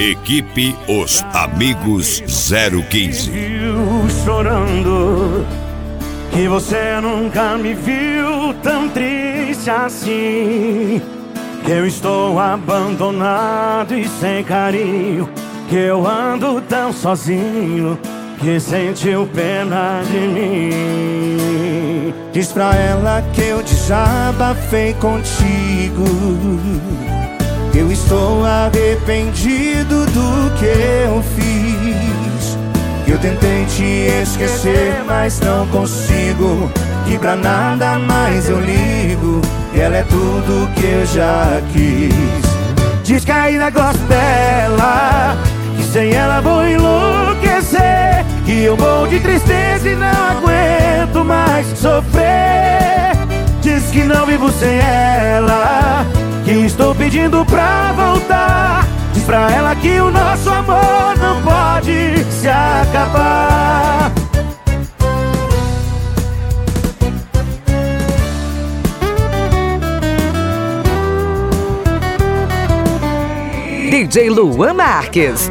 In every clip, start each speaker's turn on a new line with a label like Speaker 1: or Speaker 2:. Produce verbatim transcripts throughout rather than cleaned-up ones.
Speaker 1: Equipe Os Amigos zero quinze.
Speaker 2: Viu chorando, que você nunca me viu tão triste assim. Que eu estou abandonado e sem carinho, que eu ando tão sozinho, que sentiu pena de mim.
Speaker 3: Diz pra ela que eu desabafei contigo, que eu estou arrependido do que eu fiz, que eu tentei te esquecer, mas não consigo, que pra nada mais eu ligo, que ela é tudo que eu já quis.
Speaker 2: Diz que ainda gosto dela, que sem ela vou enlouquecer, que eu morro de tristeza e não aguento mais sofrer. Diz que não vivo sem ela, que estou pedindo pra voltar. Diz pra ela que o nosso amor não pode se acabar.
Speaker 4: D J Luan Marques.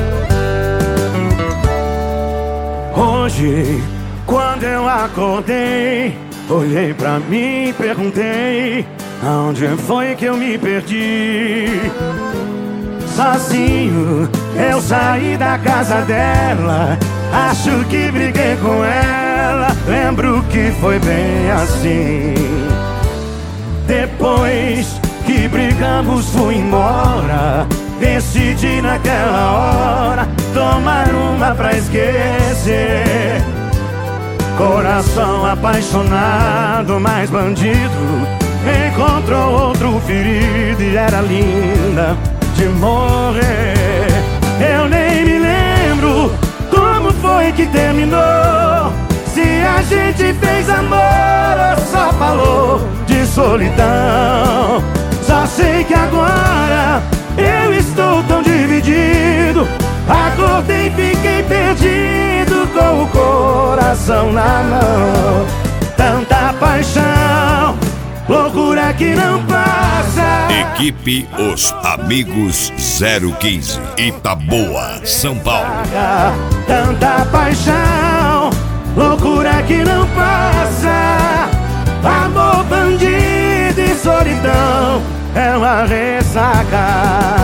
Speaker 2: Hoje, quando eu acordei, olhei pra mim e perguntei: aonde foi que eu me perdi? Sozinho eu saí da casa dela, acho que briguei com ela, lembro que foi bem assim. Depois que brigamos fui embora, decidi naquela hora tomar uma pra esquecer. Coração apaixonado, mas bandido, encontrou outro ferido e era linda de morrer. Eu nem me lembro como foi que terminou, se a gente fez amor ou só falou de solidão. Só sei que agora eu estou tão dividido, acordei e fiquei perdido com o coração na mão. Tanta paixão, loucura que não passa.
Speaker 1: Equipe Os Amigos zero quinze, Itaboa, São Paulo.
Speaker 2: Tanta paixão, loucura que não passa. Amor bandido e solidão é uma ressaca.